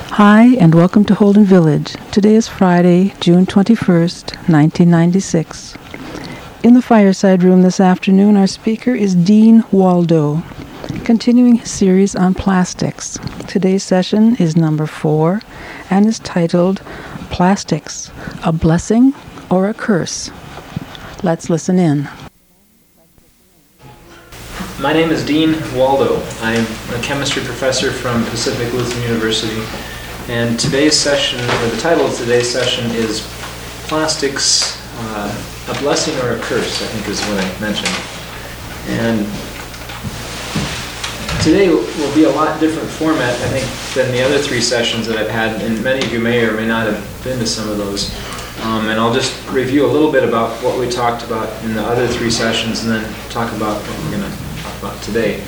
Hi, and welcome to Holden Village. Today is Friday, June 21st, 1996. In the fireside room this afternoon, our speaker is Dean Waldo, continuing his series on plastics. Today's session is number 4 and is titled Plastics, a Blessing or a Curse? Let's listen in. My name is Dean Waldo. I'm a chemistry professor from Pacific Lutheran University. And today's session, or the title of today's session is Plastics, a Blessing or a Curse, I think is what I mentioned. And today will be a lot different format, I think, than the other 3 sessions that I've had, and many of you may or may not have been to some of those. And I'll just review a little bit about what we talked about in the other 3 sessions and then talk about what we're going to talk about today.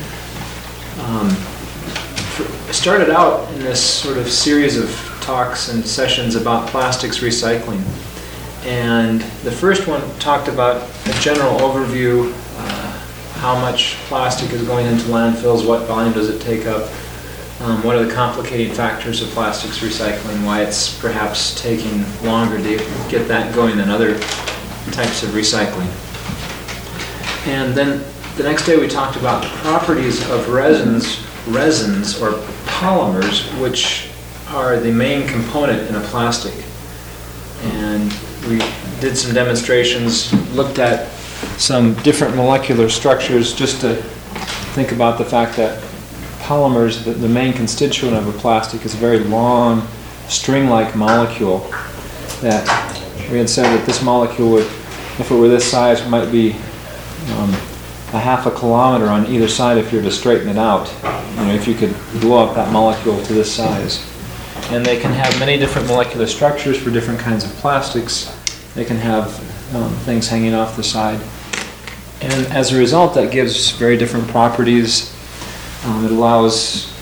I started out in this sort of series of talks and sessions about plastics recycling. And the first one talked about a general overview, how much plastic is going into landfills, what volume does it take up, what are the complicating factors of plastics recycling, why it's perhaps taking longer to get that going than other types of recycling. And then the next day we talked about the properties of resins or polymers, which are the main component in a plastic. And we did some demonstrations, looked at some different molecular structures just to think about the fact that polymers, the main constituent of a plastic, is a very long string-like molecule that we had said that this molecule would, if it were this size, might be a half a kilometer on either side if you were to straighten it out. You know, if you could blow up that molecule to this size. And they can have many different molecular structures for different kinds of plastics. They can have things hanging off the side. And as a result, that gives very different properties. It allows,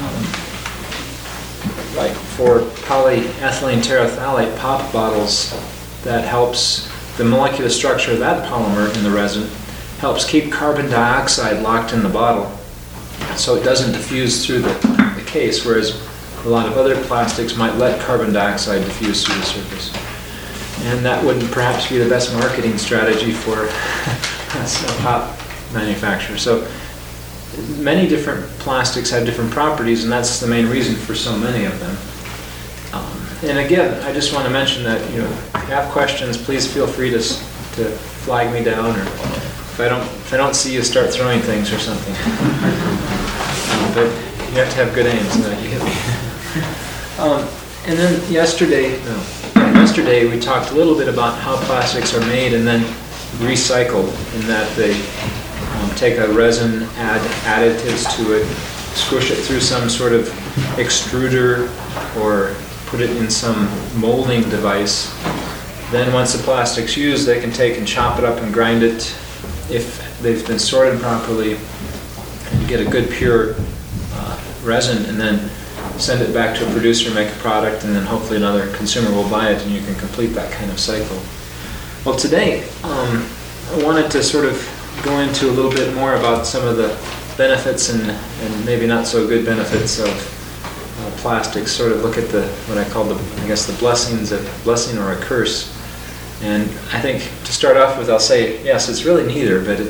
like for polyethylene terephthalate pop bottles, that helps the molecular structure of that polymer in the resin helps keep carbon dioxide locked in the bottle so it doesn't diffuse through the case, whereas a lot of other plastics might let carbon dioxide diffuse through the surface. And that wouldn't perhaps be the best marketing strategy for a pop manufacturer. So many different plastics have different properties, and that's the main reason for so many of them. And again, I just want to mention that, if you have questions, please feel free to flag me down, or if I don't see you, start throwing things or something. But you have to have good aim so that you hit me. And then yesterday we talked a little bit about how plastics are made and then recycled, in that they take a resin, add additives to it, squish it through some sort of extruder, or put it in some molding device. Then once the plastic's used, they can take and chop it up and grind it if they've been sorted properly, and get a good pure resin, and then send it back to a producer, make a product, and then hopefully another consumer will buy it, and you can complete that kind of cycle. Well, today I wanted to sort of go into a little bit more about some of the benefits and maybe not so good benefits of plastics, sort of look at what I call the blessing or a curse. And I think to start off with, I'll say, yes, it's really neither, but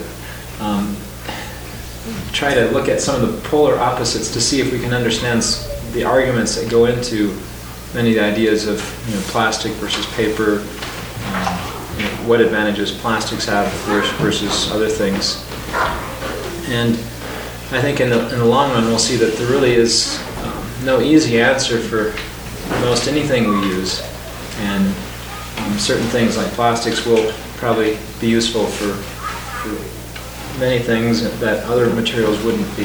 try to look at some of the polar opposites to see if we can understand the arguments that go into many of the ideas of plastic versus paper, what advantages plastics have versus other things. And I think in the long run, we'll see that there really is no easy answer for most anything we use. And certain things like plastics will probably be useful for many things that other materials wouldn't be.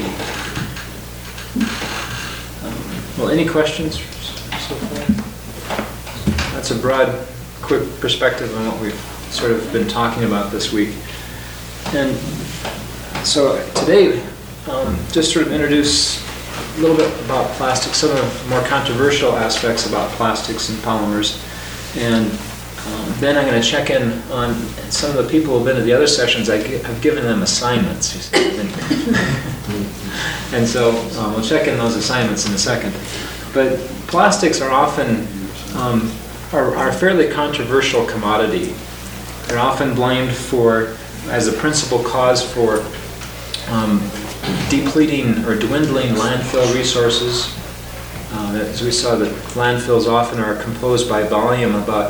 Well, any questions so far? That's a broad, quick perspective on what we've sort of been talking about this week. And so today, just sort of introduce a little bit about plastics, some of the more controversial aspects about plastics and polymers. And then I'm going to check in on some of the people who have been to the other sessions. I've given them assignments. And so we'll check in those assignments in a second. But plastics are often are a fairly controversial commodity. They're often blamed as a principal cause for depleting or dwindling landfill resources. As we saw, the landfills often are composed by volume. About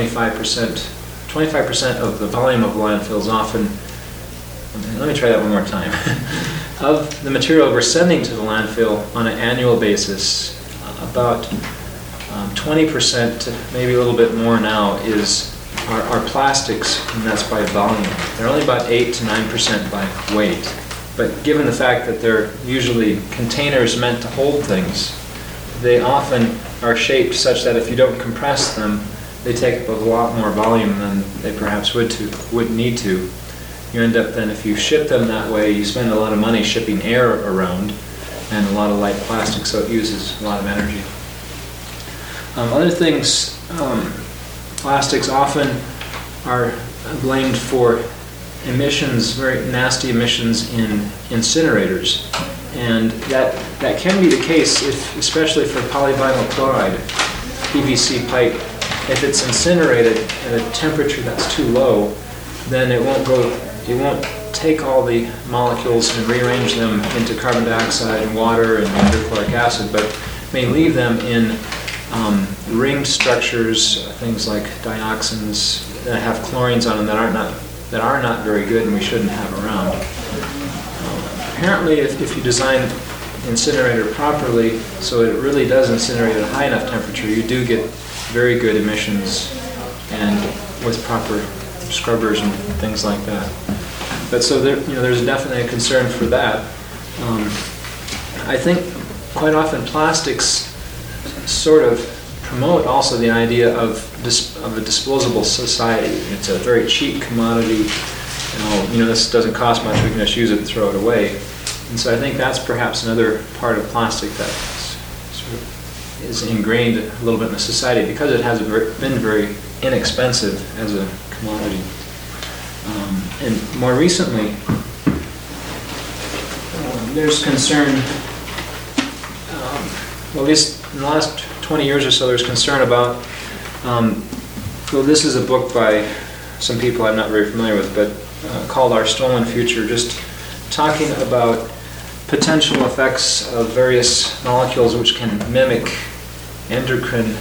25% of the volume of landfills often, let me try that one more time, of the material we're sending to the landfill on an annual basis, about 20%, maybe a little bit more now, are plastics, and that's by volume. They're only about 8 to 9% by weight. But given the fact that they're usually containers meant to hold things, they often are shaped such that if you don't compress them, they take up a lot more volume than they perhaps would need to. You end up then, if you ship them that way, you spend a lot of money shipping air around and a lot of light plastic, so it uses a lot of energy. Other things, plastics often are blamed for emissions, very nasty emissions in incinerators. And that can be the case, especially for polyvinyl chloride, PVC pipe. If it's incinerated at a temperature that's too low, then it won't take all the molecules and rearrange them into carbon dioxide and water and hydrochloric acid, but may leave them in ringed structures, things like dioxins that have chlorines on them that are not very good and we shouldn't have around. Apparently, if you design incinerator properly, so it really does incinerate at a high enough temperature, you do get very good emissions, and with proper scrubbers and things like that. But so there's definitely a concern for that. I think quite often plastics sort of promote also the idea of a disposable society. It's a very cheap commodity. This doesn't cost much, we can just use it and throw it away. And so I think that's perhaps another part of plastic that sort of is ingrained a little bit in the society because it has been very inexpensive as a commodity. And more recently, there's concern, well, at least in the last 20 years or so, there's concern about, well, this is a book by some people I'm not very familiar with, but called Our Stolen Future, just talking about potential effects of various molecules which can mimic endocrine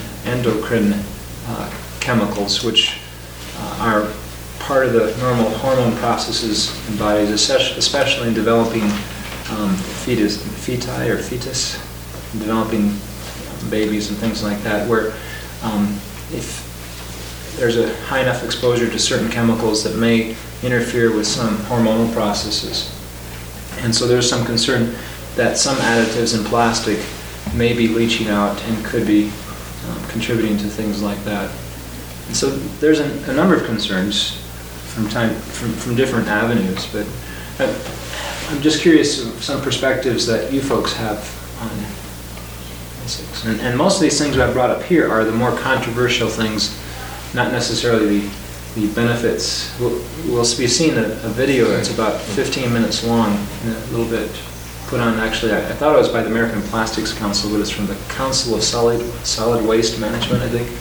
chemicals, which are part of the normal hormone processes in bodies, especially in developing fetus, developing babies and things like that, where if there's a high enough exposure to certain chemicals that may interfere with some hormonal processes. And so there's some concern that some additives in plastic may be leaching out and could be contributing to things like that. And so there's a number of concerns from different avenues, but I'm just curious of some perspectives that you folks have on plastics. And most of these things I've brought up here are the more controversial things, not necessarily the benefits. We'll be seeing a video that's about 15 minutes long, and a little bit put on, actually, I thought it was by the American Plastics Council, but it's from the Council of Solid Waste Management, I think.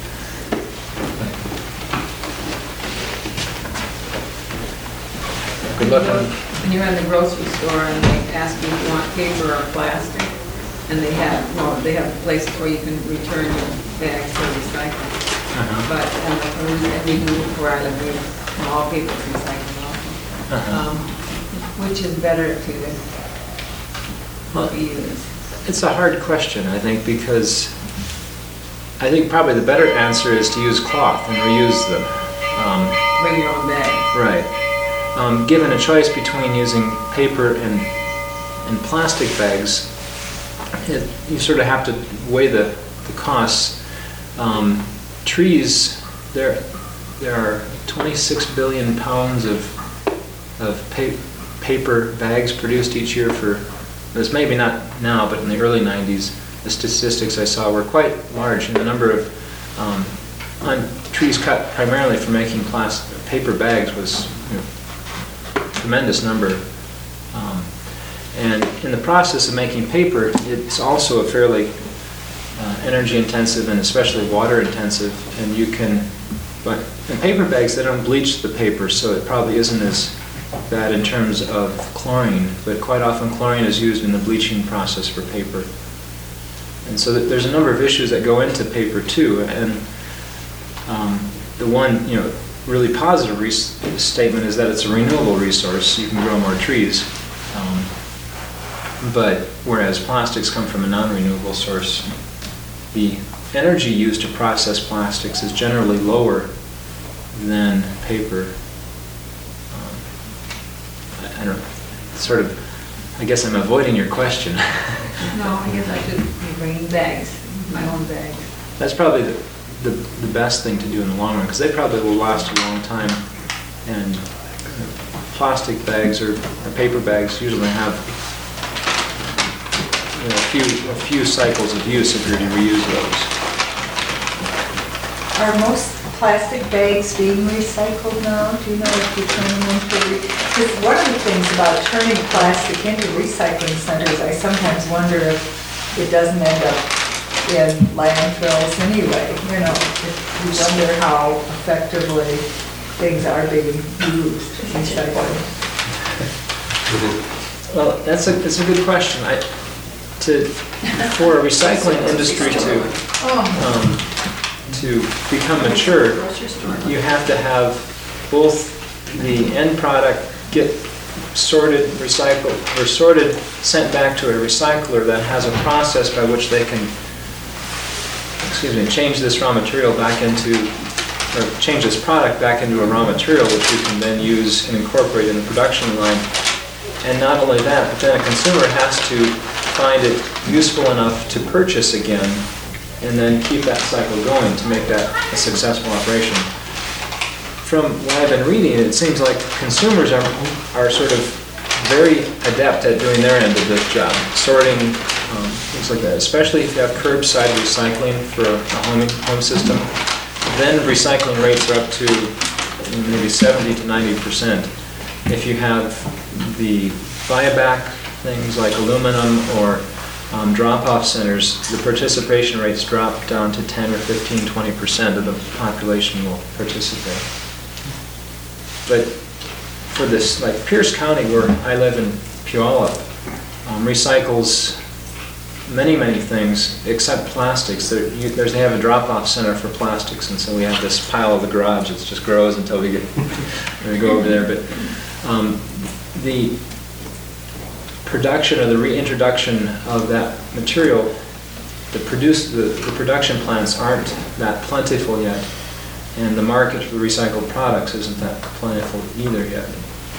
Good luck. When you're in the grocery store and they ask you if you want paper or plastic, and they have places where you can return your bags for recycling. But we do where I live, all paper is recycled also. Which is better to be used? It's a hard question, I think, because I think probably the better answer is to use cloth and reuse them. Bring your own bag. Right. Given a choice between using paper and plastic bags, you sort of have to weigh the costs. Trees, there are 26 billion pounds of paper bags produced each year for, this maybe not now, but in the early 90s, the statistics I saw were quite large, and the number of trees cut primarily for making paper bags was a tremendous number. And in the process of making paper, it's also a fairly energy intensive and especially water intensive, and you can, but in paper bags, they don't bleach the paper, so it probably isn't as bad in terms of chlorine, but quite often chlorine is used in the bleaching process for paper. And so there's a number of issues that go into paper too, and the one, really positive statement is that it's a renewable resource. You can grow more trees. But whereas plastics come from a non-renewable source, the energy used to process plastics is generally lower than paper. I don't sort of, I guess I'm avoiding your question. No, I guess I should be bringing bags, my own bags. That's probably the best thing to do in the long run, because they probably will last a long time. And plastic bags or paper bags usually have a few cycles of use if you're to reuse those. Are most plastic bags being recycled now? Do you know if you turn them into, because one of the things about turning plastic into recycling centers, I sometimes wonder if it doesn't end up in landfills anyway. You wonder how effectively things are being used, recycled. Well, that's a good question. For a recycling industry to become mature, you have to have both the end product get sorted, recycled, or sorted, sent back to a recycler that has a process by which they can, change this raw material back into, or change this product back into a raw material which we can then use and incorporate in the production line. And not only that, but then a consumer has to find it useful enough to purchase again and then keep that cycle going to make that a successful operation. From what I've been reading, it seems like consumers are sort of very adept at doing their end of this job, sorting, things like that, especially if you have curbside recycling for a home system. Then recycling rates are up to maybe 70 to 90%. If you have the buyback things like aluminum or drop-off centers, the participation rates drop down to 10 or 15, 20% of the population will participate. But for this, like Pierce County, where I live in Puyallup, recycles many things except plastics. They have a drop-off center for plastics, and so we have this pile of the garage that just grows until we go over there. But the production or the reintroduction of that material, the production plants aren't that plentiful yet, and the market for recycled products isn't that plentiful either yet.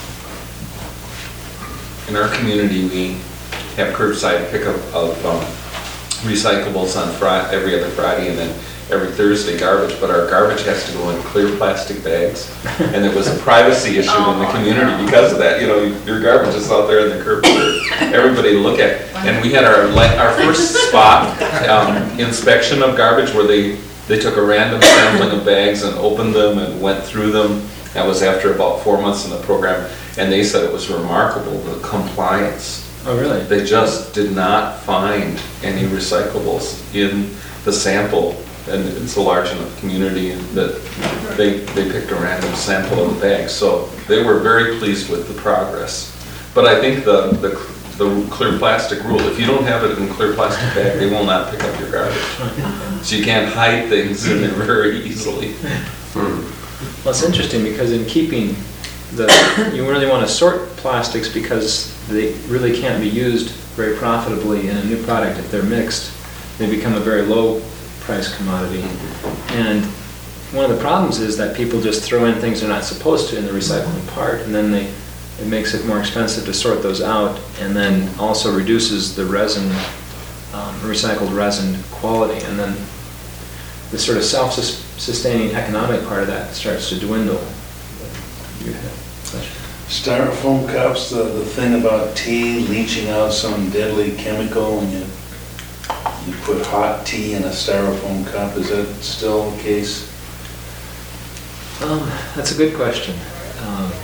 In our community, we have curbside pickup of recyclables on every other Friday, and then every Thursday garbage, but our garbage has to go in clear plastic bags. And it was a privacy issue in the community because of that. Your garbage is out there in the curb for everybody to look at. And we had our first spot inspection of garbage where they took a random sampling of bags and opened them and went through them. That was after about 4 months in the program, and they said it was remarkable, the compliance. Oh, really? They just did not find any recyclables in the sample, and it's a large enough community that they picked a random sample of the bags. So they were very pleased with the progress. But I think the clear plastic rule, if you don't have it in a clear plastic bag, they will not pick up your garbage. So you can't hide things in there very easily. Well, it's interesting because in keeping you really want to sort plastics because they really can't be used very profitably in a new product if they're mixed. They become a very low price commodity. And one of the problems is that people just throw in things they're not supposed to in the recycling part, and then it makes it more expensive to sort those out, and then also reduces the resin, recycled resin quality, and then the sort of self-sustaining economic part of that starts to dwindle. You have a question? Styrofoam cups, the thing about tea leaching out some deadly chemical, and you put hot tea in a styrofoam cup, is that still the case? That's a good question.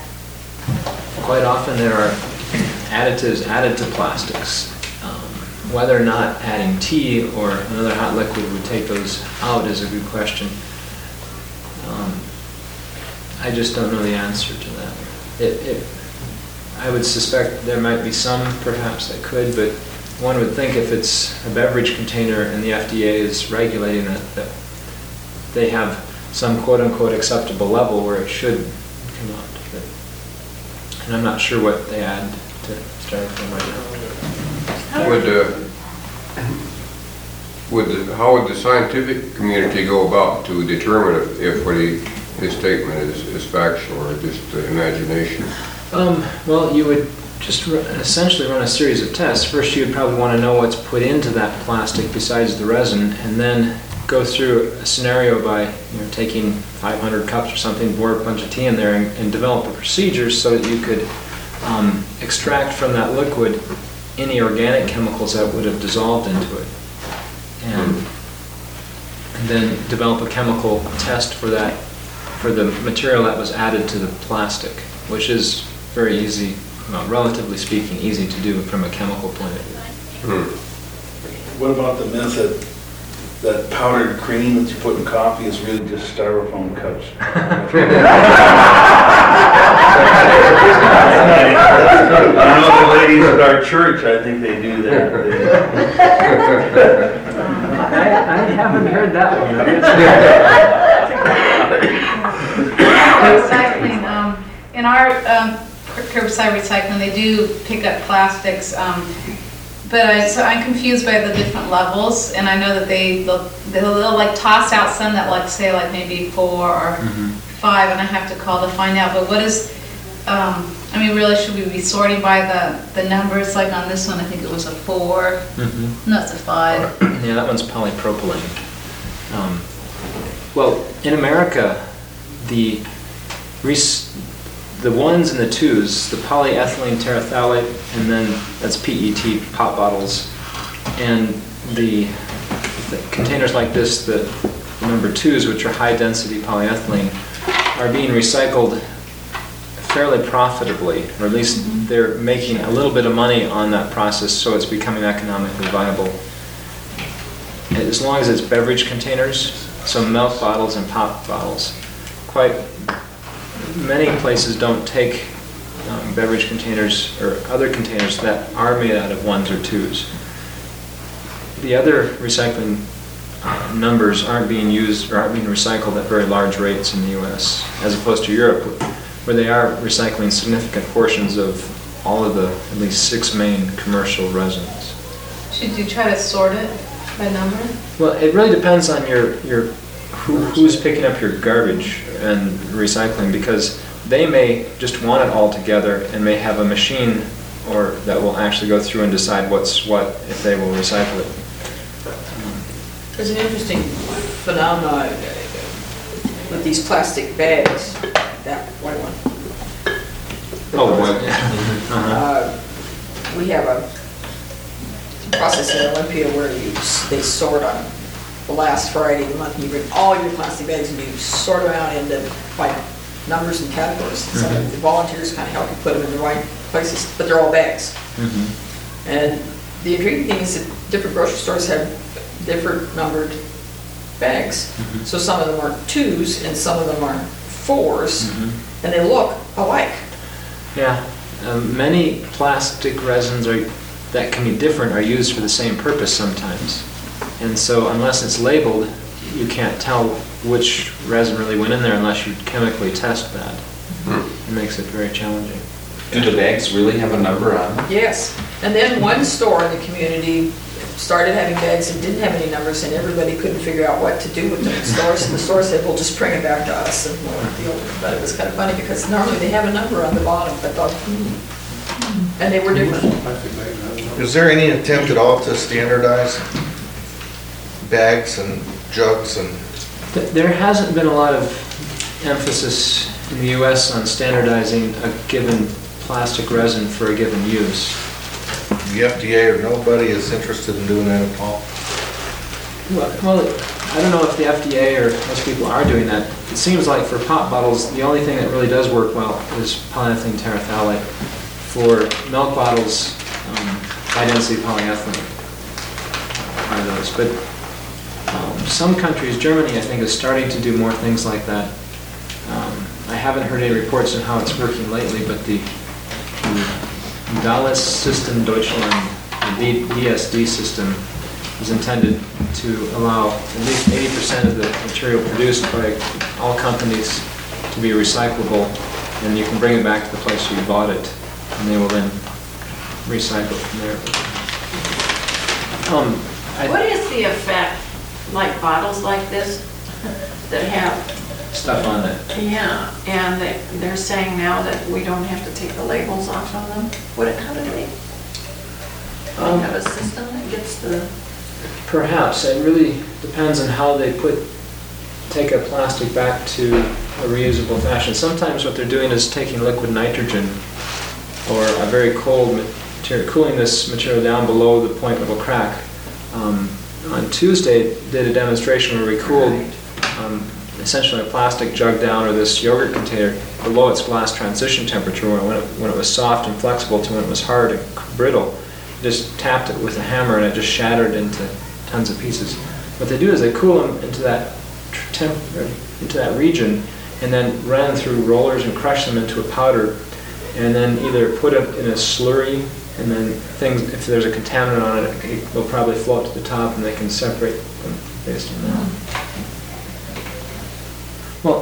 Quite often there are additives added to plastics. whether or not adding tea or another hot liquid would take those out is a good question. I just don't know the answer to that. I would suspect there might be some perhaps that could, but one would think if it's a beverage container and the FDA is regulating it, that they have some quote-unquote acceptable level where it should come out. And I'm not sure what they add to styrofoam right now. How would the scientific community go about to determine if what his statement is factual or just imagination? Well, you would just essentially run a series of tests. First, you would probably want to know what's put into that plastic besides the resin, and then go through a scenario by taking 500 cups or something, pour a bunch of tea in there, and develop a procedure so that you could extract from that liquid any organic chemicals that would have dissolved into it, and then develop a chemical test for that, for the material that was added to the plastic, which is very easy, well, relatively speaking, easy to do from a chemical point of view. What about the myth that powdered cream that you put in coffee is really just styrofoam cups? I know the ladies at our church, I think they do that. I haven't heard that one. Recycling, in our curbside recycling, they do pick up plastics, but so I'm confused by the different levels, and I know that they'll like toss out some that like say like maybe 4 or 5, and I have to call to find out. But what is, I mean, really, should we be sorting by the numbers? Like on this one, I think it was a 4. No, it's a 5. Yeah, that one's polypropylene. Well, in America, the ones and the twos, the polyethylene terephthalate, and then that's PET, pop bottles, and the containers like this, the number twos, which are high density polyethylene, are being recycled fairly profitably, or at least they're making a little bit of money on that process, so it's becoming economically viable. As long as it's beverage containers, so milk bottles and pop bottles. Quite many places don't take beverage containers or other containers that are made out of ones or twos. The other recycling numbers aren't being used or aren't being recycled at very large rates in the U.S. as opposed to Europe, where they are recycling significant portions of all of the at least 6 main commercial resins. Should you try to sort it by number? Well, it really depends on who's picking up your garbage and recycling, because they may just want it all together and may have a machine or that will actually go through and decide what's what if they will recycle it. There's an interesting phenomenon with these plastic bags. That white one. Oh, We have a process in Olympia where they sort on the last Friday of the month. You bring all your plastic bags and you sort them out into by numbers and categories. So the volunteers kind of help you put them in the right places, but they're all bags. And the intriguing thing is that different grocery stores have different numbered bags. So some of them are 2s and some of them are 4s, and they look alike. Yeah, many plastic resins that can be different are used for the same purpose sometimes. And so unless it's labeled, you can't tell which resin really went in there unless you chemically test that. It makes it very challenging. Do the bags really have a number on them? Yes. And then one store in the community started having bags that didn't have any numbers, and everybody couldn't figure out what to do with them. The store said, well, just bring it back to us. And we'll deal with it. But it was kind of funny because normally they have a number on the bottom. I thought, and they were different. Is there any attempt at all to standardize bags and jugs and? There hasn't been a lot of emphasis in the U.S. on standardizing a given plastic resin for a given use. The FDA or nobody is interested in doing that at all? Well, I don't know if the FDA or most people are doing that. It seems like for pop bottles, the only thing that really does work well is polyethylene terephthalate. For milk bottles, high-density polyethylene. by those. But some countries, Germany I think is starting to do more things like that. I haven't heard any reports on how it's working lately, but the DALAS System Deutschland, the DSD system, is intended to allow at least 80% of the material produced by all companies to be recyclable, and you can bring it back to the place where you bought it, and they will then recycle from there. What is the effect, like bottles like this, that have Stuff on it. Yeah, and they're saying now that we don't have to take the labels off of them. How do they have a system that gets the... Perhaps. It really depends on how they take a plastic back to a reusable fashion. Sometimes what they're doing is taking liquid nitrogen or a very cold material, cooling this material down below the point it will crack. On Tuesday, did a demonstration where we cooled essentially a plastic jug down, or this yogurt container, below its glass transition temperature when it was soft and flexible to when it was hard and brittle. Just tapped it with a hammer and it just shattered into tons of pieces. What they do is they cool them into that region and then run through rollers and crush them into a powder, and then either put it in a slurry, and then if there's a contaminant on it, they'll probably float to the top and they can separate them based on that. Well,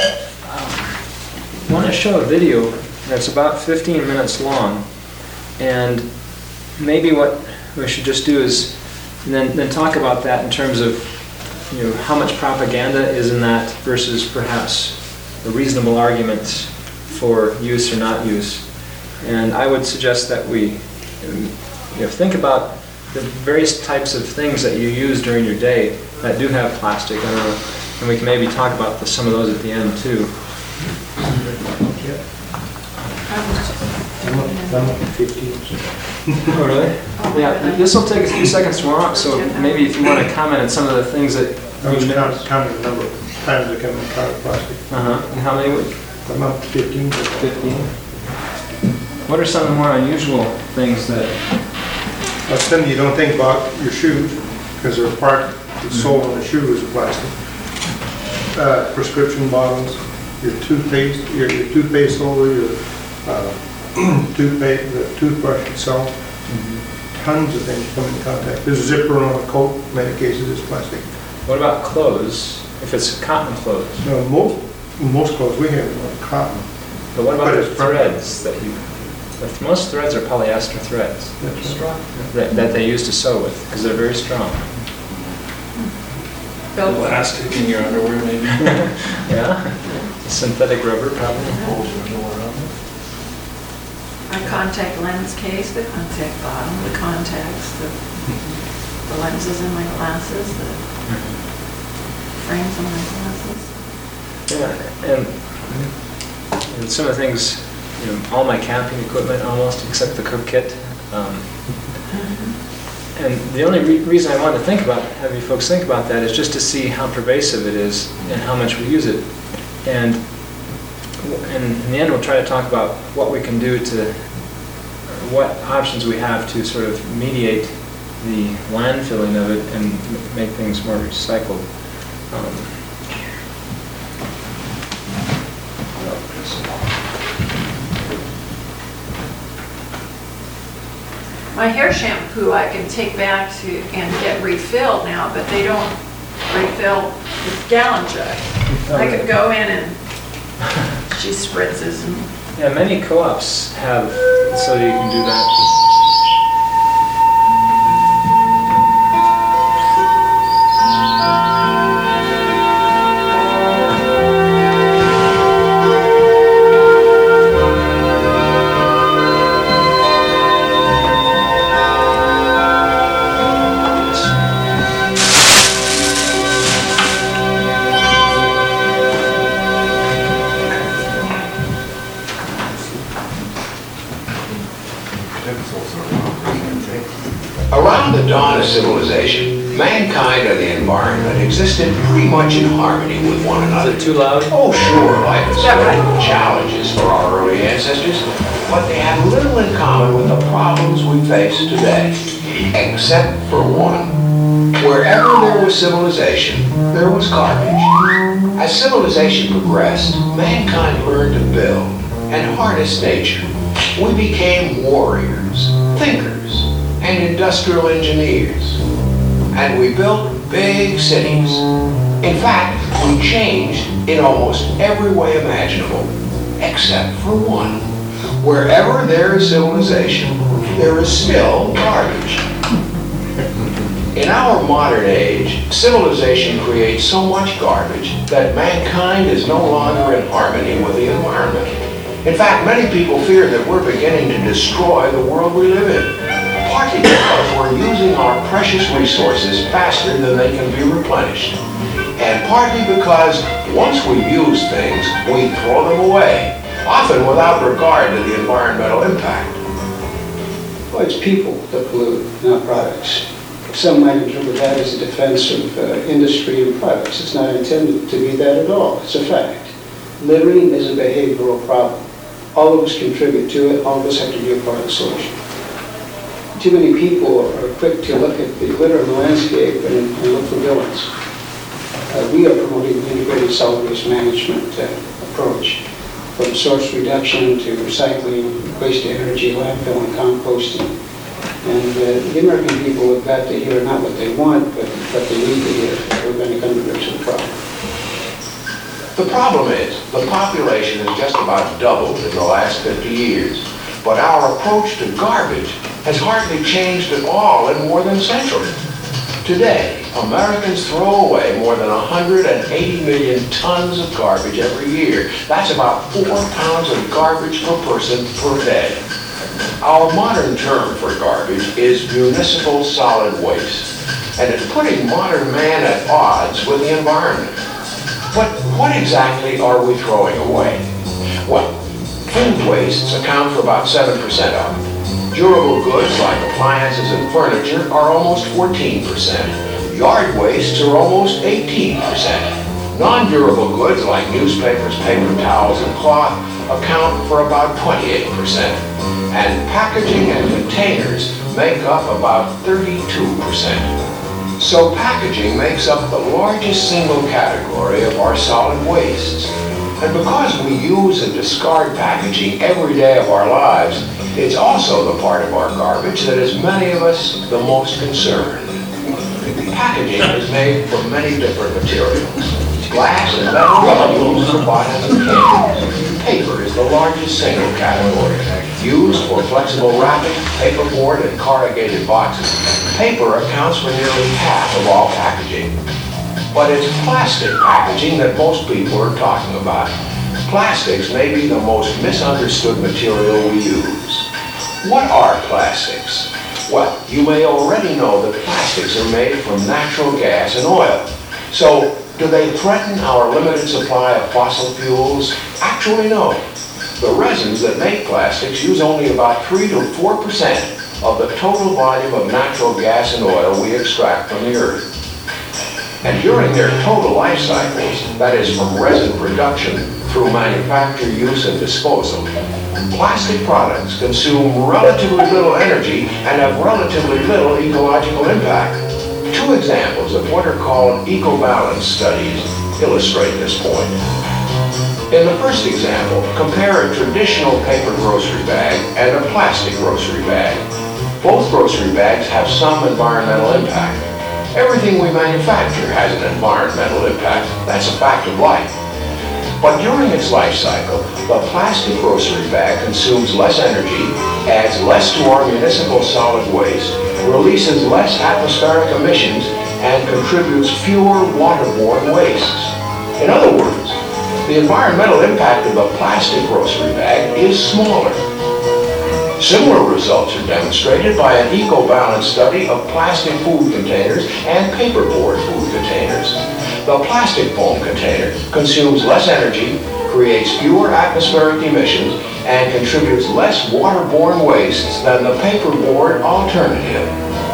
I want to show a video that's about 15 minutes long, and maybe what we should just do is then talk about that in terms of how much propaganda is in that versus perhaps the reasonable arguments for use or not use. And I would suggest that we think about the various types of things that you use during your day that do have plastic. And we can maybe talk about some of those at the end too. Oh, really? Yeah, this will take a few seconds to warm up, so maybe if you want to comment on some of the things that I was counting the number of times I come in contact with plastic. And how many? I'm up to 15. 15. What are some of the more unusual things that... Some you don't think about your shoes, because they're part of the sole of the shoe is plastic. Prescription bottles, your toothpaste holder, your the toothbrush itself. Tons of things come in contact. There's a zipper on a coat, in many cases it's plastic. What about clothes? If it's cotton clothes? No, most clothes we have are cotton. But what about the threads that most threads are polyester threads. That's right. That they use to sew with, because they're very strong. Elastic in your underwear, maybe? Yeah, synthetic rubber probably. My contact lens case, the contact bottom, the contacts, the lenses in my glasses, the frames on my glasses. Yeah, and some of the things, all my camping equipment almost, except the cook kit. And the only reason I wanted to have you folks think about that is just to see how pervasive it is and how much we use it. And in the end, we'll try to talk about what we can do what options we have to sort of mediate the landfilling of it and make things more recycled. My hair shampoo I can take back and get refilled now, but they don't refill with gallon jug. I could go in and she spritzes and... Yeah, many co-ops have, so you can do that. Around the dawn of civilization, mankind and the environment existed pretty much in harmony with one another. Is it too loud? Oh, sure, life was filled with challenges for our early ancestors, but they had little in common with the problems we face today, except for one. Wherever there was civilization, there was garbage. As civilization progressed, mankind learned to build and harness nature. We became warriors, thinkers, and industrial engineers. And we built big cities. In fact, we changed in almost every way imaginable, except for one. Wherever there is civilization, there is still garbage. In our modern age, civilization creates so much garbage that mankind is no longer in harmony with the environment. In fact, many people fear that we're beginning to destroy the world we live in, partly because we're using our precious resources faster than they can be replenished, and partly because once we use things, we throw them away, often without regard to the environmental impact. Well, it's people that pollute, not products. Some might interpret that as a defense of industry and products. It's not intended to be that at all. It's a fact. Littering is a behavioral problem. All of us contribute to it. All of us have to be a part of the solution. Too many people are quick to look at the litter in the landscape and look for villains. We are promoting the integrated solid waste management approach, from source reduction to recycling, waste to energy, landfill, and composting. And the American people have got to hear not what they want, but what they need to hear. We're going to come to grips with the problem. The problem is, the population has just about doubled in the last 50 years, but our approach to garbage has hardly changed at all in more than a century. Today, Americans throw away more than 180 million tons of garbage every year. That's about 4 pounds of garbage per person per day. Our modern term for garbage is municipal solid waste, and it's putting modern man at odds with the environment. But what exactly are we throwing away? Well, food wastes account for about 7% of it. Durable goods like appliances and furniture are almost 14%. Yard wastes are almost 18%. Non-durable goods like newspapers, paper towels, and cloth account for about 28%. And packaging and containers make up about 32%. So packaging makes up the largest single category of our solid wastes. And because we use and discard packaging every day of our lives, it's also the part of our garbage that is many of us the most concerned. Packaging is made from many different materials. Glass and metal are used for bottles and cans. Paper is the largest single category, used for flexible wrapping, paperboard, and corrugated boxes. Paper accounts for nearly half of all packaging. But it's plastic packaging that most people are talking about. Plastics may be the most misunderstood material we use. What are plastics? Well, you may already know that plastics are made from natural gas and oil. So, do they threaten our limited supply of fossil fuels? Actually, no. The resins that make plastics use only about 3 to 4% of the total volume of natural gas and oil we extract from the earth. And during their total life cycles, that is from resin production through manufacture, use, and disposal, plastic products consume relatively little energy and have relatively little ecological impact. 2 examples of what are called eco-balance studies illustrate this point. In the first example, compare a traditional paper grocery bag and a plastic grocery bag. Both grocery bags have some environmental impact. Everything we manufacture has an environmental impact. That's a fact of life. But during its life cycle, the plastic grocery bag consumes less energy, adds less to our municipal solid waste, releases less atmospheric emissions, and contributes fewer waterborne wastes. In other words, the environmental impact of the plastic grocery bag is smaller. Similar results are demonstrated by an eco-balance study of plastic food containers and paperboard food containers. The plastic foam container consumes less energy, creates fewer atmospheric emissions, and contributes less waterborne wastes than the paperboard alternative.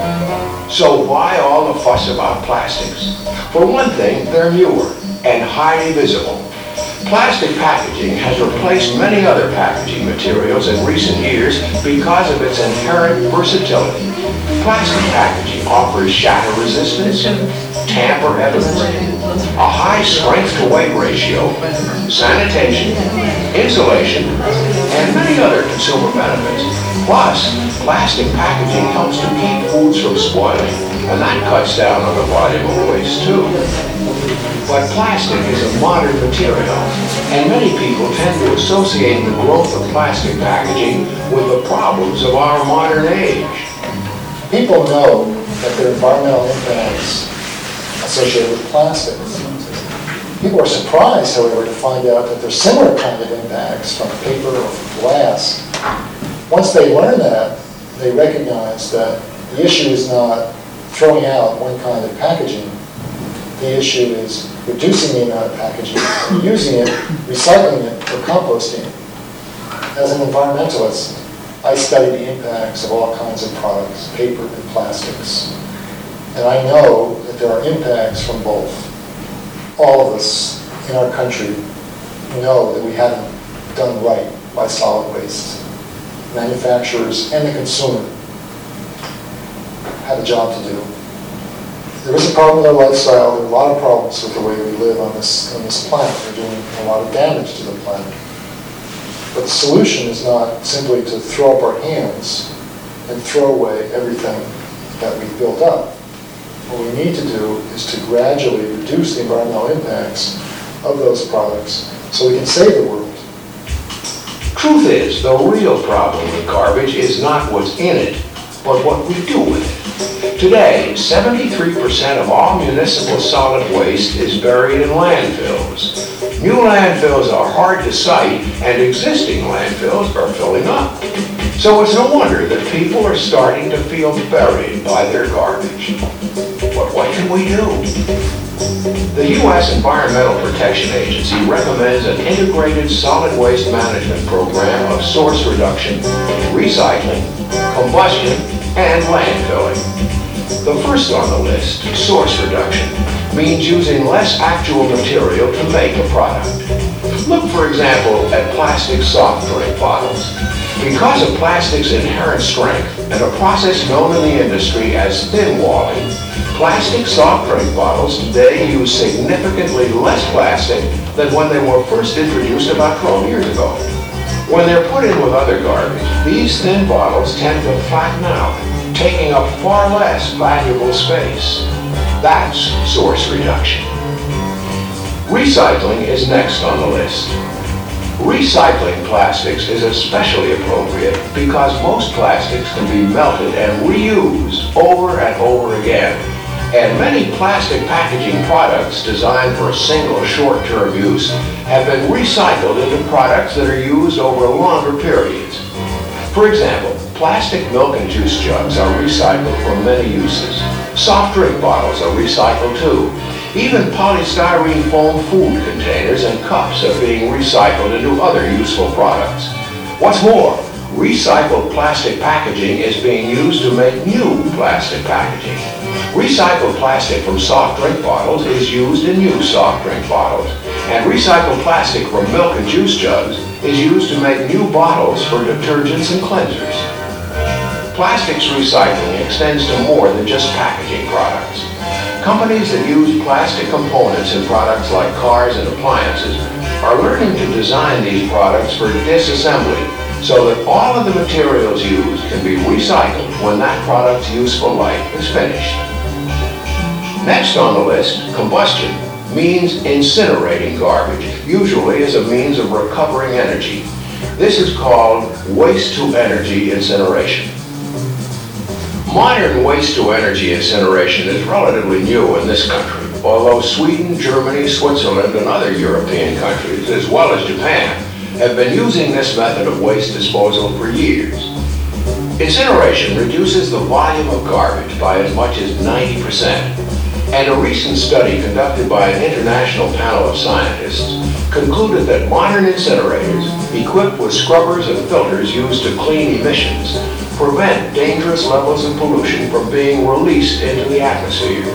So why all the fuss about plastics? For one thing, they're newer and highly visible. Plastic packaging has replaced many other packaging materials in recent years because of its inherent versatility. Plastic packaging offers shatter resistance, tamper evidence, a high strength-to-weight ratio, sanitation, insulation, and many other consumer benefits. Plus, plastic packaging helps to keep foods from spoiling, and that cuts down on the volume of waste too. But plastic is a modern material, and many people tend to associate the growth of plastic packaging with the problems of our modern age. People know that there are environmental impacts associated with plastics. People are surprised, however, to find out that there's similar kind of impacts from paper or from glass. Once they learn that, they recognize that the issue is not throwing out one kind of packaging. The issue is reducing the amount of packaging, and using it, recycling it, or composting. As an environmentalist, I study the impacts of all kinds of products, paper and plastics. And I know that there are impacts from both. All of us in our country know that we haven't done right by solid waste. Manufacturers and the consumer have a job to do. There is a problem with our lifestyle. There are a lot of problems with the way we live on this planet. We're doing a lot of damage to the planet. But the solution is not simply to throw up our hands and throw away everything that we've built up. What we need to do is to gradually reduce the environmental impacts of those products so we can save the world. Truth is, the real problem with garbage is not what's in it, but what we do with it. Today, 73% of all municipal solid waste is buried in landfills. New landfills are hard to site, and existing landfills are filling up. So it's no wonder that people are starting to feel buried by their garbage. But what can we do? The U.S. Environmental Protection Agency recommends an integrated solid waste management program of source reduction, recycling, combustion, and landfilling. The first on the list, source reduction, means using less actual material to make a product. Look, for example, at plastic soft drink bottles. Because of plastic's inherent strength and a process known in the industry as thin walling, plastic soft drink bottles today use significantly less plastic than when they were first introduced about 12 years ago. When they're put in with other garbage, these thin bottles tend to flatten out, taking up far less valuable space. That's source reduction. Recycling is next on the list. Recycling plastics is especially appropriate because most plastics can be melted and reused over and over again. And many plastic packaging products designed for a single short-term use have been recycled into products that are used over longer periods. For example, plastic milk and juice jugs are recycled for many uses. Soft drink bottles are recycled too. Even polystyrene foam food containers and cups are being recycled into other useful products. What's more, recycled plastic packaging is being used to make new plastic packaging. Recycled plastic from soft drink bottles is used in new soft drink bottles, and recycled plastic from milk and juice jugs is used to make new bottles for detergents and cleansers. Plastics recycling extends to more than just packaging products. Companies that use plastic components in products like cars and appliances are learning to design these products for disassembly so that all of the materials used can be recycled when that product's useful life is finished. Next on the list, combustion, means incinerating garbage, usually as a means of recovering energy. This is called waste-to-energy incineration. Modern waste-to-energy incineration is relatively new in this country, although Sweden, Germany, Switzerland, and other European countries, as well as Japan, have been using this method of waste disposal for years. Incineration reduces the volume of garbage by as much as 90%, and a recent study conducted by an international panel of scientists concluded that modern incinerators, equipped with scrubbers and filters used to clean emissions, prevent dangerous levels of pollution from being released into the atmosphere.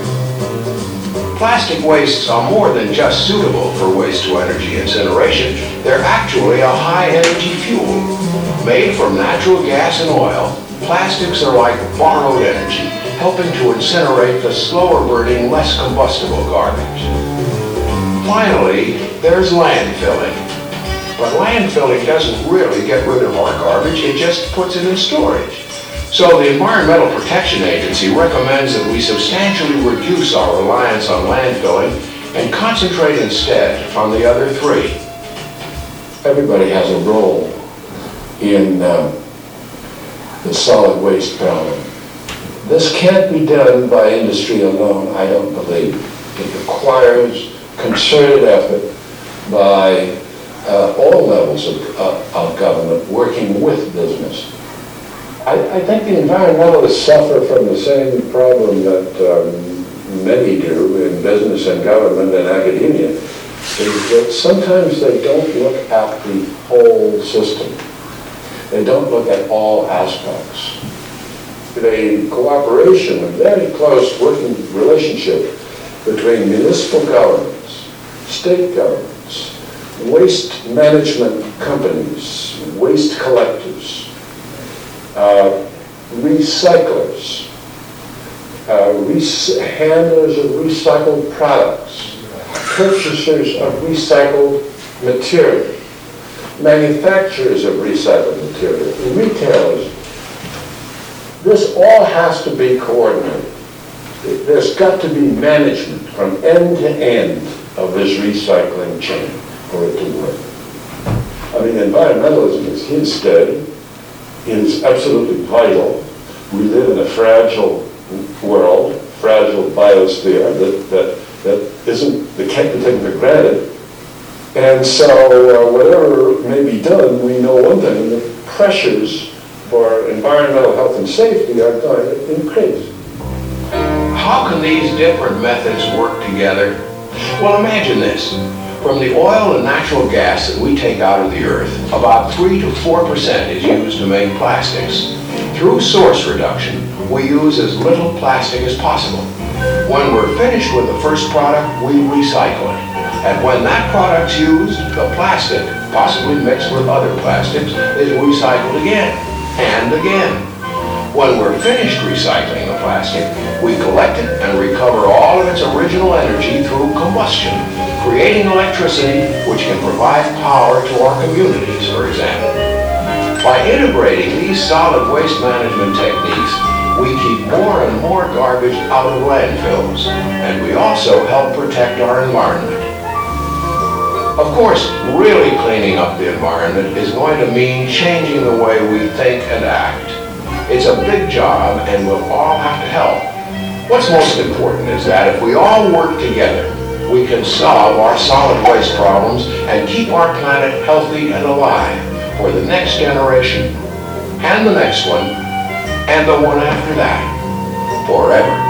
Plastic wastes are more than just suitable for waste-to-energy incineration. They're actually a high-energy fuel. Made from natural gas and oil, plastics are like borrowed energy, helping to incinerate the slower burning, less combustible garbage. Finally, there's landfilling. But landfilling doesn't really get rid of our garbage, it just puts it in storage. So the Environmental Protection Agency recommends that we substantially reduce our reliance on landfilling and concentrate instead on the other three. Everybody has a role in the solid waste problem. This can't be done by industry alone, I don't believe. It requires concerted effort by all levels of government working with business. I think the environmentalists suffer from the same problem that many do in business and government and academia, is that sometimes they don't look at the whole system. They don't look at all aspects. A cooperation, a very close working relationship between municipal governments, state governments, waste management companies, waste collectors, recyclers, handlers of recycled products, purchasers of recycled material, manufacturers of recycled material, retailers. This all has to be coordinated. There's got to be management from end to end of this recycling chain for it to work. I mean, environmentalism is here to stay. It is absolutely vital. We live in a fragile world, fragile biosphere that can't be taken for granted. And so whatever may be done, we know one thing, the pressures for environmental health and safety are going to increase. How can these different methods work together? Well, imagine this. From the oil and natural gas that we take out of the earth, about 3 to 4% is used to make plastics. Through source reduction, we use as little plastic as possible. When we're finished with the first product, we recycle it. And when that product's used, the plastic, possibly mixed with other plastics, is recycled again and again. When we're finished recycling the plastic, we collect it and recover all of its original energy through combustion, creating electricity which can provide power to our communities, for example. By integrating these solid waste management techniques, we keep more and more garbage out of landfills, and we also help protect our environment. Of course, really cleaning up the environment is going to mean changing the way we think and act. It's a big job, and we'll all have to help. What's most important is that if we all work together, we can solve our solid waste problems and keep our planet healthy and alive for the next generation, and the next one, and the one after that, forever.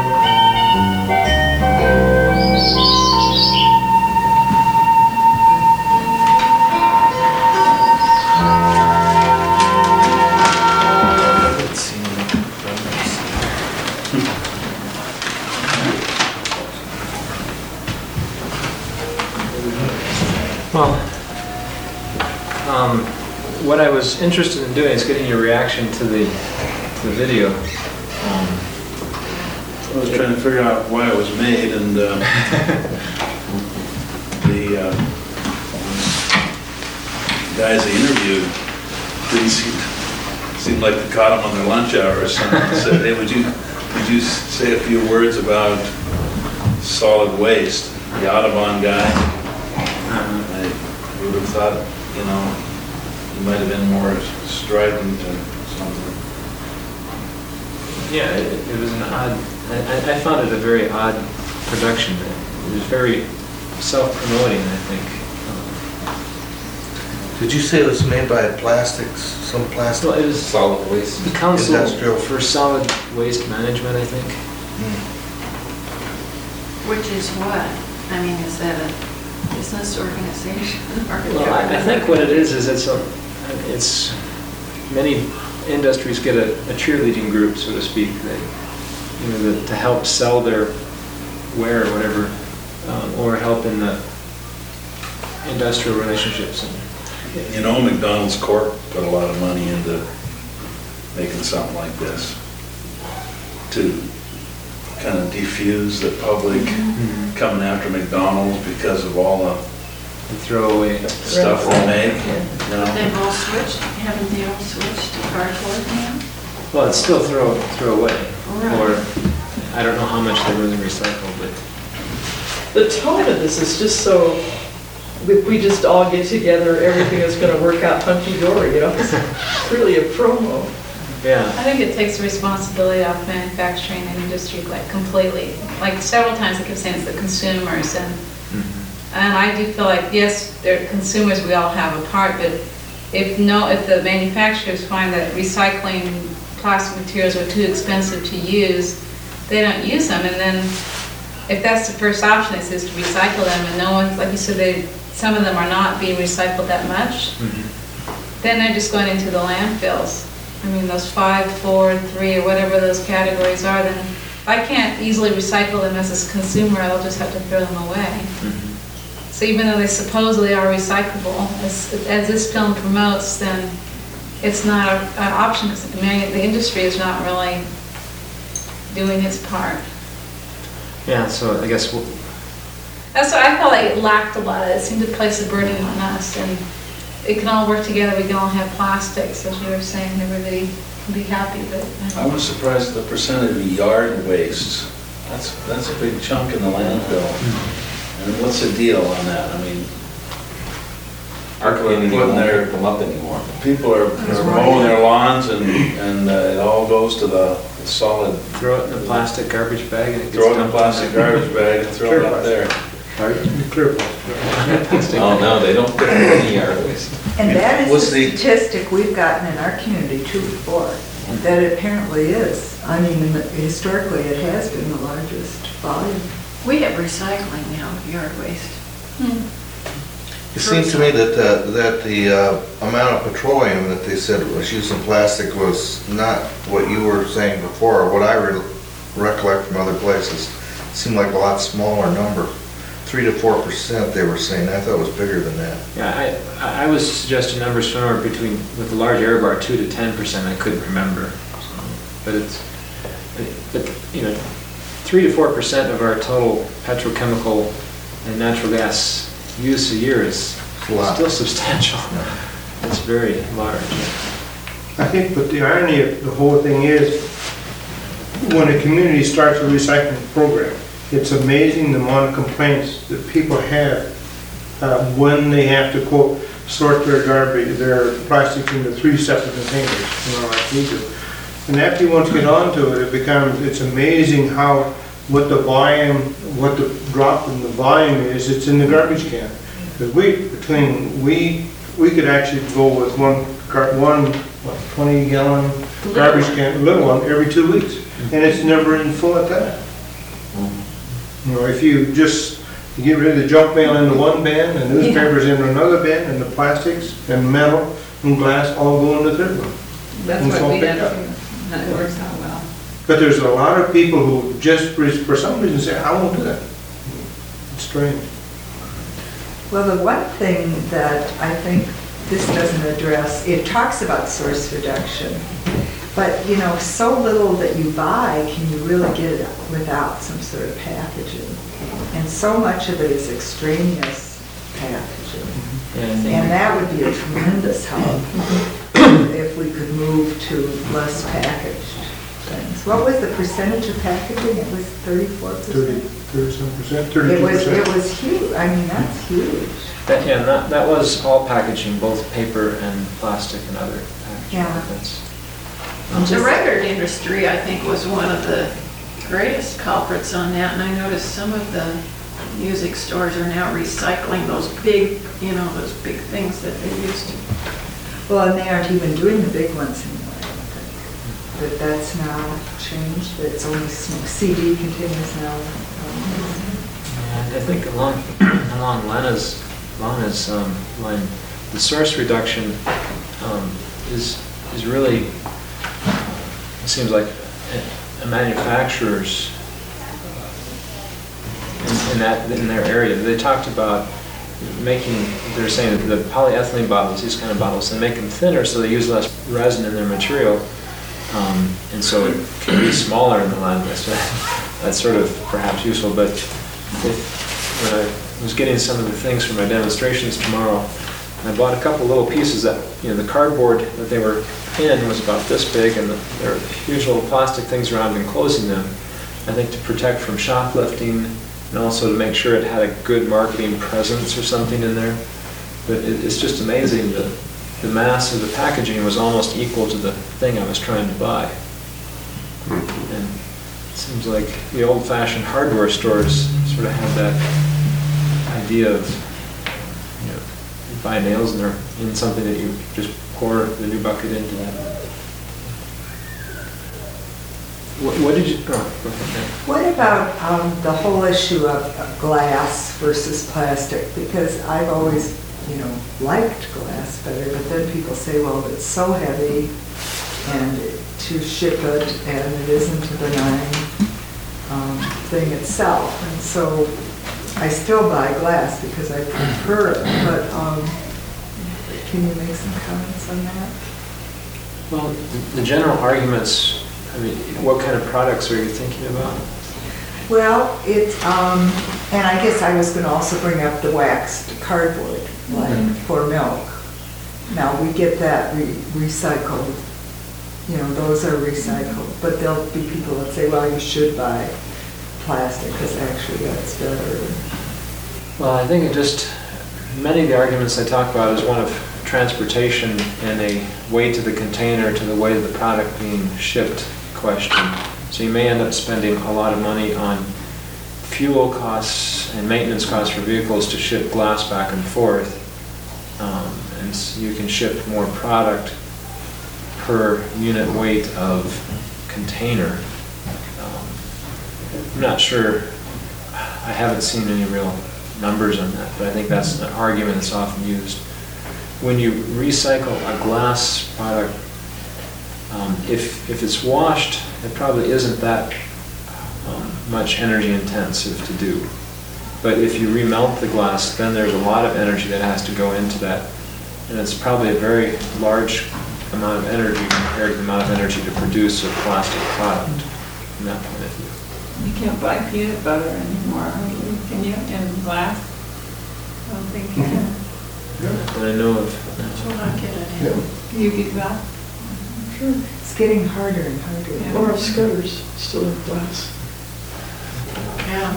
Well, what I was interested in doing is getting your reaction to the video. I was trying to figure out why it was made, and the guys they interviewed didn't seem like they caught them on their lunch hour or something. They said, "Hey, would you say a few words about solid waste?" The Audubon guy. I would have thought, he might have been more strident or something. Yeah, it was an odd, I found it a very odd production. It was very self-promoting, I think. Did you say it was made by some plastic? Well, it was solid waste. The Council Industrial. for Solid Waste Management, I think. Which is what? I mean, is that a business organization? Well, I think what it is it's many industries get a cheerleading group, so to speak, that to help sell their ware or whatever, or help in the industrial relationships. McDonald's Corp put a lot of money into making something like this to kind of defuse the public coming after McDonald's because of all the throwaway stuff they make, you know? They've all switched, haven't they all switched to cardboard now? Well, it's still throw away. Right. Or I don't know how much they really recycle, but The tone of this is just so, if we just all get together, everything is gonna work out hunky-dory, you know? It's really a promo. yeah. I think it takes the responsibility off manufacturing and industry like completely. Like several times I keep saying it's the consumers and I do feel like, yes, they're consumers, we all have a part, but if the manufacturers find that recycling plastic materials are too expensive to use, they don't use them. And then if that's the first option, is to recycle them, and no one, like you said, some of them are not being recycled that much, then they're just going into the landfills. I mean, those 5, 4, 3, or whatever those categories are, then if I can't easily recycle them as a consumer, I'll just have to throw them away. So even though they supposedly are recyclable, as this film promotes, then it's not an option, because the industry is not really doing its part. Yeah, so I guess That's why I felt like it lacked a lot. It seemed to place a burden on us, and it can all work together. We can all have plastics, as you were saying. Everybody can be happy, but I was surprised at the percentage of yard waste. That's a big chunk in the landfill. And what's the deal on that? I mean, Our community putting won't their- pick them up anymore. people are mowing their lawns and it all goes to the solid, throw it in a plastic garbage bag and it gets throw it in a dumped plastic garbage bag and throw it up there. Clear plastic. Oh, no, they don't pick up any yard waste. And that is What's a the- statistic we've gotten in our community too before, that it apparently is. I mean, historically, it has been the largest volume. We have recycling now, yard waste. It seems to me that the amount of petroleum that they said was used in plastic was not what you were saying before, or what I recollect from other places. It seemed like a lot smaller number. 3 to 4% they were saying. I thought it was bigger than that. Yeah, I was suggesting numbers somewhere between, with the large error bar, 2 to 10%. I couldn't remember. But you know, 3 to 4% of our total petrochemical and natural gas use a year is still substantial. It's very large. I think, but the irony of the whole thing is, when a community starts a recycling program, it's amazing the amount of complaints that people have when they have to, quote, sort their garbage, their plastics into 3 separate containers, you know, like we do. And after you once get onto it, it's amazing how, what the drop in the volume is, it's in the garbage can. Because we could actually go with one 20-gallon garbage can, little one, every 2 weeks. And it's never in full at that. You know, if you get rid of the junk mail into one bin, the newspapers into another bin, and the plastics and metal and glass all go in the third one. That's And it's what all we picked had, up. and it works out well. But there's a lot of people who just, for some reason, say, I won't do that. It's strange. Well, the one thing that I think this doesn't address, it talks about source reduction, but, you know, so little that you buy can you really get it without some sort of packaging. And so much of it is extraneous packaging. And that would be a tremendous help if we could move to less packaged things. What was the percentage of packaging? It was 34%? 30-some%, 32%. It was huge. I mean, that's huge. That was all packaging, both paper and plastic and other packaging. Yeah. The record industry, I think, was one of the greatest culprits on that, and I noticed some of the music stores are now recycling those big, those big things that they used to. Well, and they aren't even doing the big ones anymore, I don't think. But that's now changed, it's only CD containers now. And I think along Lena's line, the source reduction is really, it seems like a manufacturer's in their area. They talked about they're saying that the polyethylene bottles, these kind of bottles, they make them thinner so they use less resin in their material. And so it can be smaller in the land. That's sort of perhaps useful, but when I was getting some of the things for my demonstrations tomorrow, I bought a couple little pieces that, the cardboard that they were in was about this big, and there are huge little plastic things around enclosing them, I think to protect from shoplifting, and also to make sure it had a good marketing presence or something in there. But it's just amazing that the mass of the packaging was almost equal to the thing I was trying to buy. And it seems like the old-fashioned hardware stores sort of have that idea of, you buy nails and they're in something that you just pour the new bucket into that. What did you? What about the whole issue of glass versus plastic? Because I've always, liked glass better, but then people say, well, it's so heavy and to ship it, and it isn't a benign thing itself. And so I still buy glass because I prefer it, but can you make some comments on that? Well, the general arguments, what kind of products are you thinking about? Well, it's, and I guess I was going to also bring up the waxed cardboard, like for milk. Now, we get that recycled, those are recycled, but there'll be people that say, well, you should buy plastic because actually that's better. Well, I think many of the arguments I talk about is one of transportation and a weight of the container to the weight of the product being shipped question. So you may end up spending a lot of money on fuel costs and maintenance costs for vehicles to ship glass back and forth. And so you can ship more product per unit weight of container. I'm not sure, I haven't seen any real numbers on that, but I think that's an argument that's often used. When you recycle a glass product, if it's washed, it probably isn't that much energy intensive to do. But if you remelt the glass, then there's a lot of energy that has to go into that. And it's probably a very large amount of energy compared to the amount of energy to produce a plastic product from that point of view. You can't buy peanut butter anymore, can you, in glass? I don't think you can. And I know of. That's what I get it in. Can you get that? Sure. It's getting harder and harder. Yeah. Or scooters, still in glass. Yeah.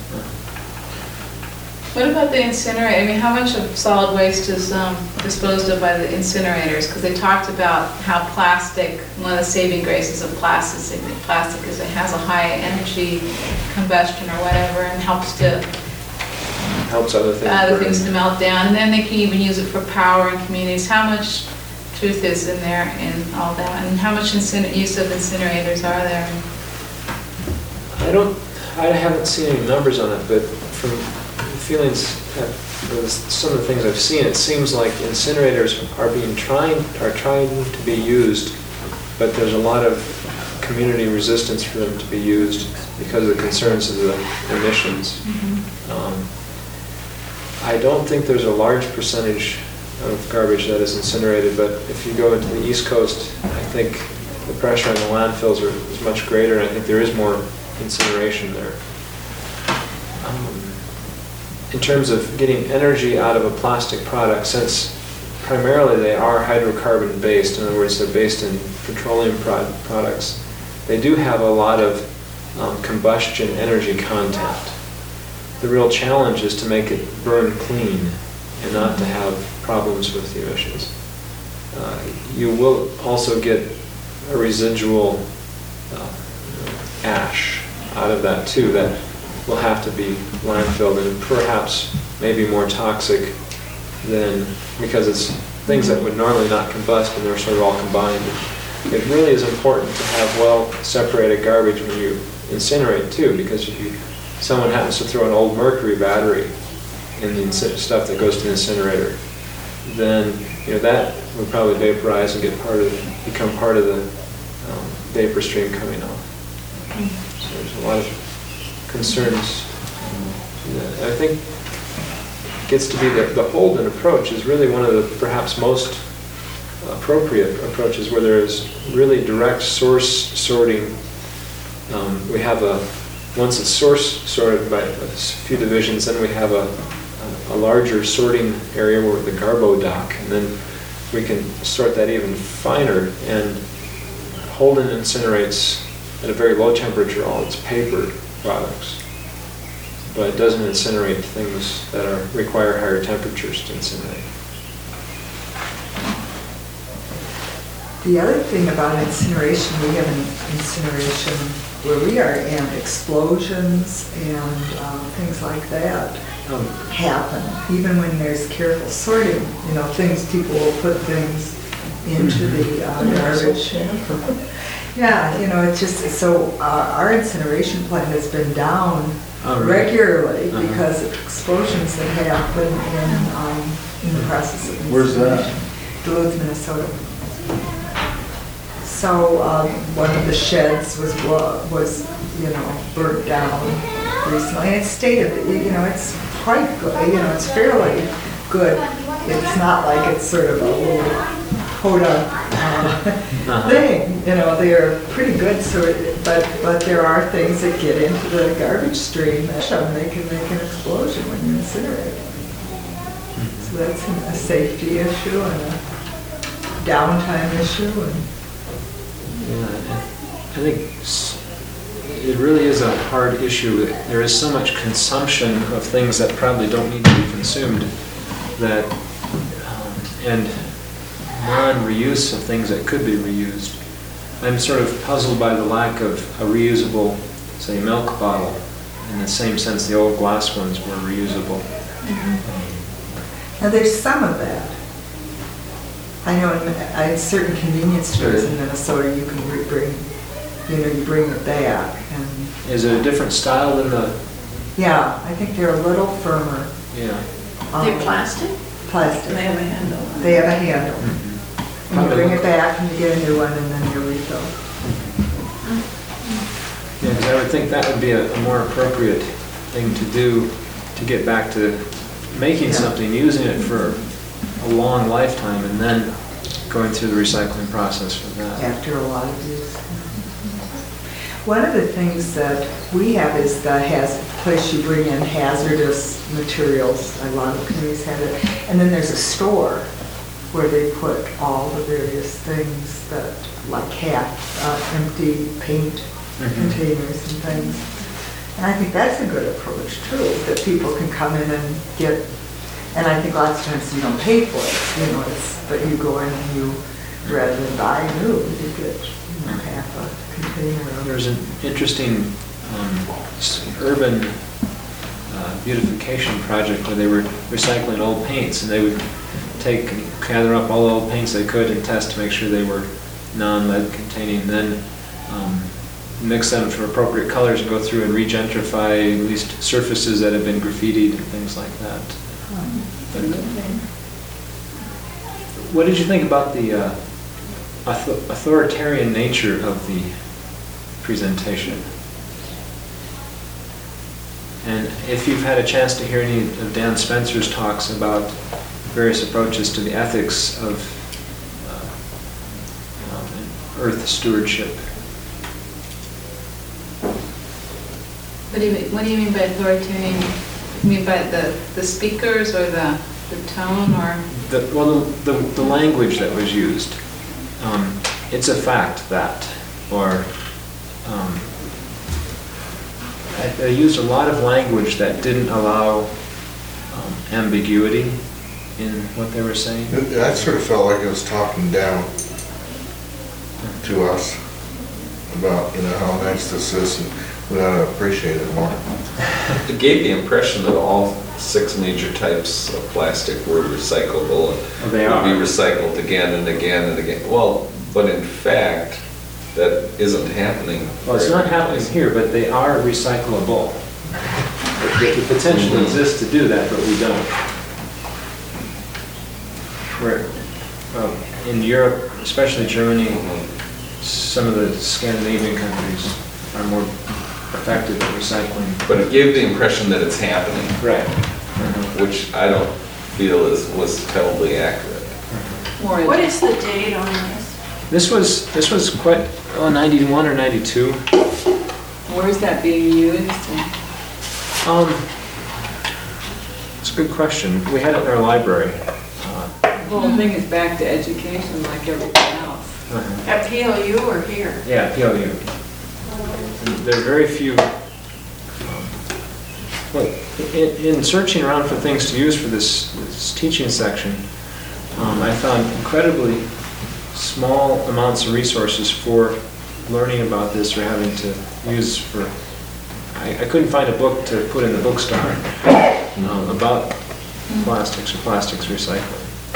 What about the incinerator? How much of solid waste is disposed of by the incinerators? Because they talked about how plastic, one of the saving graces of plastic is it has a high energy combustion or whatever, and helps other things to melt down. And then they can even use it for power in communities. How much truth is in there in all that? And how much use of incinerators are there? I haven't seen any numbers on it, but from feelings, some of the things I've seen, it seems like incinerators are trying to be used, but there's a lot of community resistance for them to be used because of the concerns of the emissions. I don't think there's a large percentage of garbage that is incinerated, but if you go into the East Coast, I think the pressure on the landfills is much greater, and I think there is more incineration there. In terms of getting energy out of a plastic product, since primarily they are hydrocarbon based, in other words, they're based in petroleum products, they do have a lot of combustion energy content. The real challenge is to make it burn clean and not to have problems with the emissions. You will also get a residual ash out of that too, that will have to be landfilled and perhaps maybe more toxic than, because it's things that would normally not combust and they're sort of all combined. It really is important to have well separated garbage when you incinerate too, because if someone happens to throw an old mercury battery in the stuff that goes to the incinerator, then that would probably vaporize and become part of the vapor stream coming off. So there's a lot of concerns. I think it gets to be the Holden approach is really one of the perhaps most appropriate approaches where there is really direct source sorting. We have once it's source sorted by a few divisions, then we have a larger sorting area where the Garbo dock, and then we can sort that even finer. And Holden incinerates at a very low temperature all its paper products, but it doesn't incinerate things that require higher temperatures to incinerate. The other thing about incineration, we have an incineration where we are, and explosions and things like that happen. Even when there's careful sorting, things, people will put things into the garbage. Yeah, it's just, so our incineration plant has been down regularly because of explosions that happen in the process of incineration. Where's that? Duluth, Minnesota. So one of the sheds was burnt down recently. And it's stated that, it's quite good, it's fairly good. It's not like it's sort of a little thing, they're pretty good, but there are things that get into the garbage stream and they can make an explosion when you incinerate. So that's a safety issue and a downtime issue. I think it really is a hard issue. There is so much consumption of things that probably don't need to be consumed, that and non-reuse of things that could be reused. I'm sort of puzzled by the lack of a reusable, say, milk bottle, in the same sense the old glass ones were reusable. Now there's some of that. I know in certain convenience stores in Minnesota you can bring, you bring it back. And is it a different style than the? Yeah, I think they're a little firmer. Yeah. They're plastic? Plastic. They have a handle. They have a handle. And you bring it back and you get a new one and then you refill. Yeah, because I would think that would be a more appropriate thing to do to get back to making something, using it for a long lifetime, and then going through the recycling process for that. After a lot of use. One of the things that we have is the place you bring in hazardous materials. A lot of communities have it. And then there's a store where they put all the various things that, like empty paint containers and things. And I think that's a good approach too, that people can come in and get. And I think lots of times you don't pay for it, but you go in and you, rather than buy new, you get half a container. There's an interesting urban beautification project where they were recycling old paints, and they would gather up all the old paints they could and test to make sure they were non-lead containing, then mix them for appropriate colors and go through and regentrify at least surfaces that have been graffitied and things like that. What did you think about the authoritarian nature of the presentation? And if you've had a chance to hear any of Dan Spencer's talks about various approaches to the ethics of earth stewardship. What do you mean by authoritarian? You mean by the speakers or the tone, or? The language that was used. It's a fact that, or I used a lot of language that didn't allow ambiguity in what they were saying. I sort of felt like it was talking down to us about, how nice this is, and we ought to appreciate it more. It gave the impression that all 6 major types of plastic were recyclable and they would be recycled again and again and again. Well, but in fact, that isn't happening. Well, it's not happening here, but they are recyclable. The potential exists to do that, but we don't. Where in Europe, especially Germany, some of the Scandinavian countries are more effective at recycling. But it gave the impression that it's happening. Right. Which I don't feel was totally accurate. More What is the date on this? This was quite, 91 or 92. Where is that being used? It's a good question. We had it in our library. The whole thing is back to education like everything else. At PLU or here? Yeah, PLU. There are very few. Well, in searching around for things to use for this teaching section, I found incredibly small amounts of resources for learning about this or having to use for. I couldn't find a book to put in the bookstore about plastics or plastics recycling.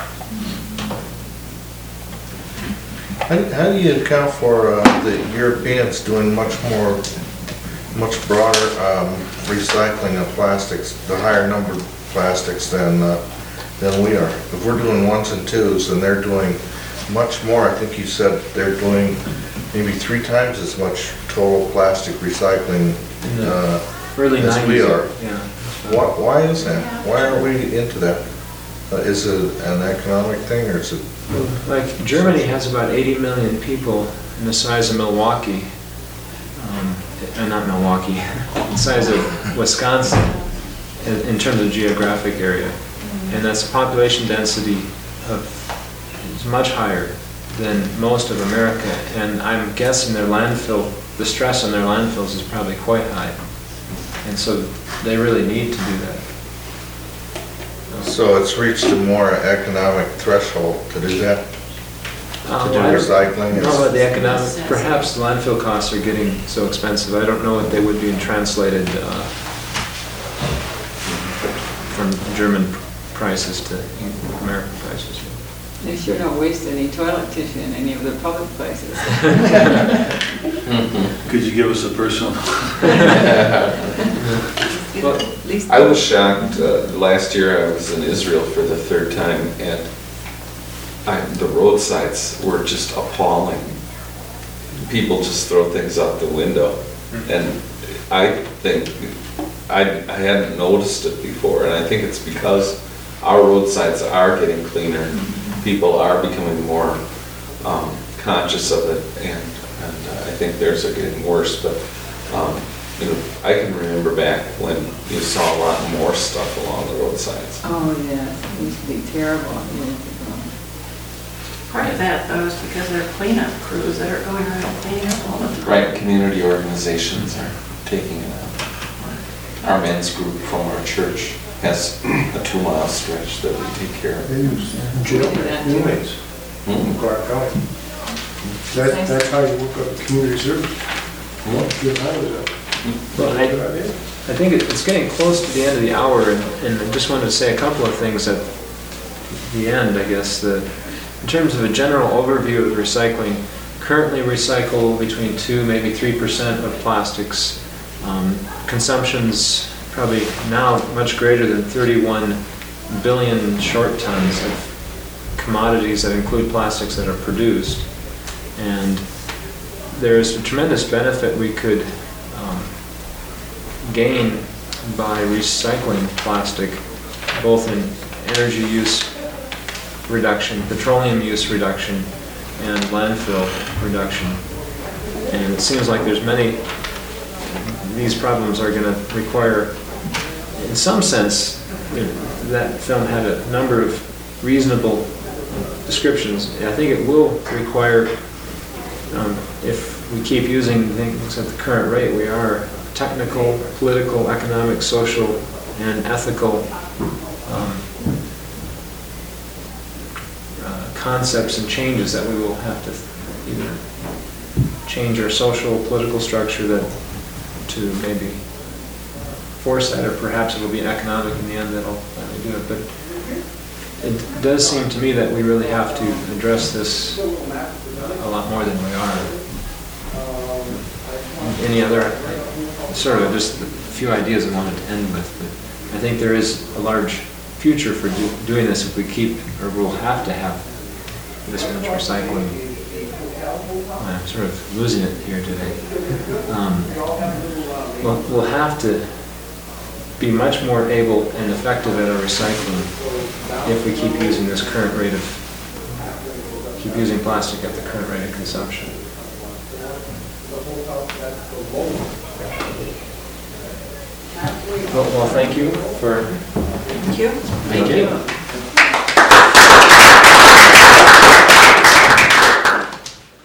How do you account for the Europeans doing much broader recycling of plastics, the higher number of plastics than we are? If we're doing 1s and 2s and they're doing much more, I think you said they're doing maybe 3 times as much total plastic recycling Early as 90s, we are. Yeah. Why is that? Why are we into that? Is it an economic thing or is it? Like Germany has about 80 million people in the size of Milwaukee, not Milwaukee, the size of Wisconsin in terms of geographic area. And that's a population density is much higher than most of America. And I'm guessing their landfill, the stress on their landfills is probably quite high. And so they really need to do that. So it's reached a more economic threshold to do that? To do recycling? No, but the economic, perhaps the landfill costs are getting so expensive. I don't know what they would be translated from German prices to American prices. They sure don't waste any toilet tissue in any of the public places. Could you give us a personal? Well, I was shocked. Last year I was in Israel for the 3rd time, and the roadsides were just appalling. People just throw things out the window. And I think I hadn't noticed it before, and I think it's because our roadsides are getting cleaner. People are becoming more conscious of it, and I think theirs are getting worse. But you know, I can remember back when you saw a lot more stuff along the roadsides. Oh, yeah, it used to be terrible. Part of that, though, is because there are cleanup crews that are going around cleaning up all the time. Right, community organizations are taking it out. Our men's group from our church has a 2-mile stretch that we take care of. They use jail inmates in Clark County. That's how you work up community service. Good time is up. Well, I think it's getting close to the end of the hour, and I just wanted to say a couple of things at the end, I guess. In terms of a general overview of recycling, currently recycle between 2, maybe 3% of plastics. Consumption's probably now much greater than 31 billion short tons of commodities that include plastics that are produced. And there's a tremendous benefit we could gain by recycling plastic, both in energy use reduction, petroleum use reduction, and landfill reduction. And it seems like there's these problems are going to require, in some sense, that film had a number of reasonable descriptions. I think it will require, if we keep using things at the current rate, we are technical, political, economic, social, and ethical concepts and changes that we will have to either change our social, political structure to maybe force that, or perhaps it will be economic in the end that'll do it. But it does seem to me that we really have to address this a lot more than we are. Any other, sort of just a few ideas I wanted to end with, but I think there is a large future for doing this if we keep, or we'll have to have this much recycling. I'm sort of losing it here today. We'll have to be much more able and effective at our recycling if we keep using this current rate of keep using plastic at the current rate of consumption. Well, thank you for... Thank you. Thank you.